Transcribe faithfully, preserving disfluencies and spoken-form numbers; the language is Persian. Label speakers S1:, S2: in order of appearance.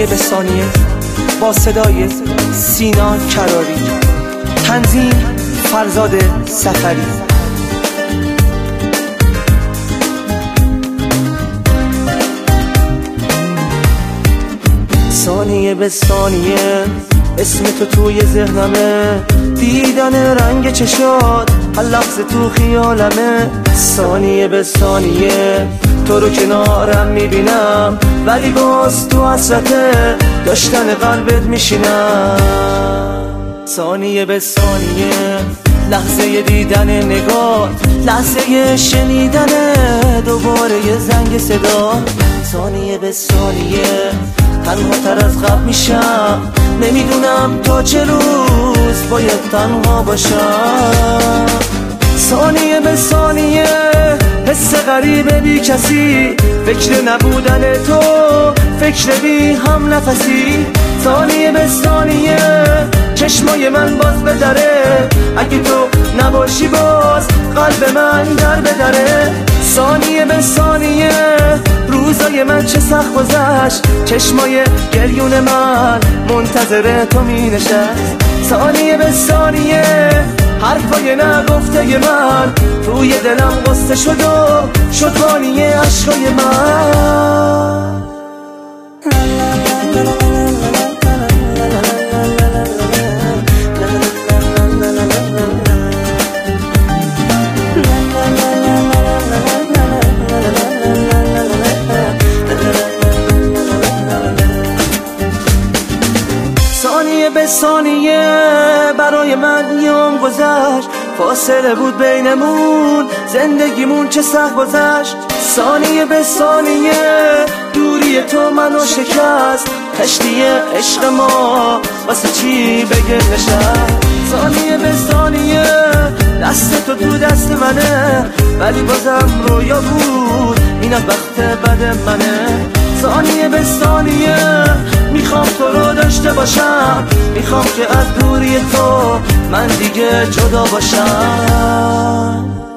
S1: ثانیه به ثانیه با صدای سینا کراری، تنظیم فرزاد سفری. ثانیه به ثانیه اسم تو توی ذهنمه، دیدن رنگ چشات هر لحظه تو خیالمه. ثانیه به ثانیه تو رو کنارم میبینم، ولی باز تو حسرته داشتن قلبت میشینم. ثانیه به ثانیه لحظه دیدن نگاه، لحظه شنیدن دوباره یه زنگ صدا. ثانیه به ثانیه تنها تر از قبل میشم، نمیدونم تا چه روز باید تنها باشم. ثانیه به ثانیه حس غریب بی کسی، فکر نبودن تو، فکر بی هم نفسی. ثانیه به ثانیه چشمای من باز بدره، اگه تو نباشی باز قلب من در بدره. ثانیه به ثانیه روزای من چه سخت گذشت، چشمای گریون من منتظر تو می نشست. ثانیه به ثانیه حرفای نگفته من توی دلم قصه شد و شد بانی عشقای من. ثانیه به ثانیه برای من یوم گذشت، فاصله بود بینمون، زندگیمون چه سخت گذشت. ثانیه به ثانیه دوری تو منو شکست، کشتی عشق ما واسه چی بگه نشست. ثانیه به ثانیه دست تو تو دست منه، ولی بازم رویا بود این از وقت بد منه. ثانیه به ثانیه میخوام تو رو داشته باشم، میخوام که از دوری تو من دیگه جدا باشم.